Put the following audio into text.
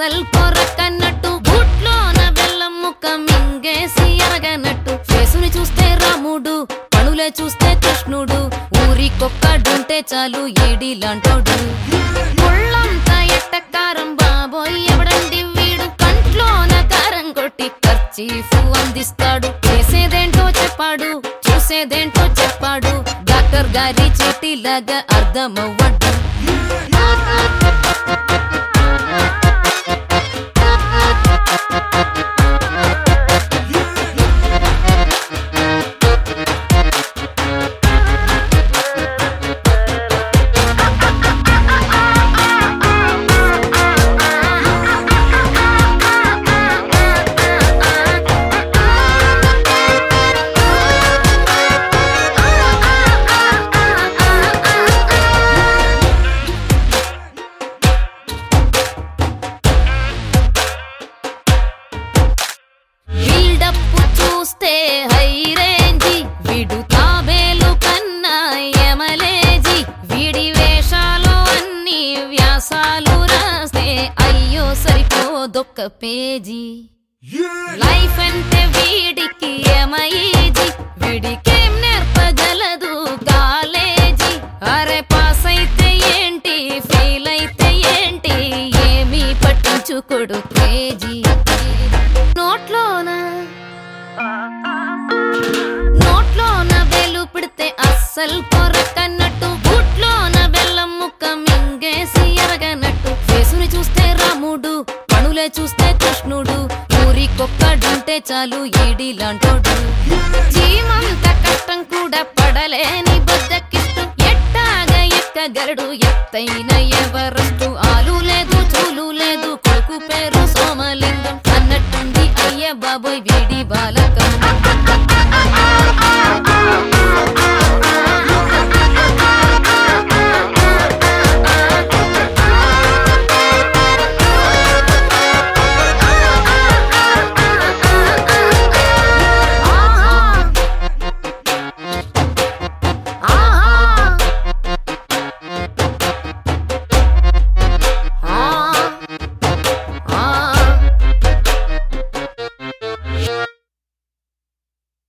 అస్సల్ కొరకన్నట్టు బూట్లోన బెల్లం ముక్క మింగేసి ఎరగనట్టు ఫేసుని చూస్తే రాముడు పనులే చూస్తే కృష్ణుడు ఊరికొక్కడుంటే చాలు ఏడిలాంటోడు ముళ్ళంతా ఎట్టకారం బాబోయ్ ఎవడండి వీడు కంట్లోన కారం కొట్టి కర్చీఫ్ అందిస్తాడు చేసేదేంటో చెప్పాడు చూసేదేంటో చెప్పాడు డాక్టర్ గారి చీటిలాగా అర్థమవ్వడు చూస్తే హైరేంజి వీడు తాబేలు కన్నా యమలేజి వీడి వేషాలు అన్ని వ్యాసాలు రాస్తే అయ్యో సరిపోదొక్క పేజీ లైఫ్ అంటే వీడికి ఏమయ్యేజీ వీడికేం నేర్పగలదు కాలేజీ అరే పాస్ అయితే ఏంటి ఫెయిల్ అయితే ఏంటి ఏమీ పట్టించుకోడు క్రేజీ నోట్లోన వేలు పిడితే అస్సల్ కొరకన్నట్టు బూట్లోన బెల్లం ముక్క మింగేసి ఎరగనట్టు ఫేసుని చూస్తే రాముడు పనులే చూస్తే కృష్ణుడు ఊరికొక్కడుంటే చాలు ఏడిలాంటోడు జీమంత కష్టం కూడా పడలేని బద్దకిష్టం ఎట్టాగా ఎక్కగలడు ఎత్తైన ఎవరెస్టు ఆలు లేదు చూలు లేదు కొడుకు పేరు సోమలింగం అన్నట్టుంది అయ్య బాబోయ్ వీడి బాలకం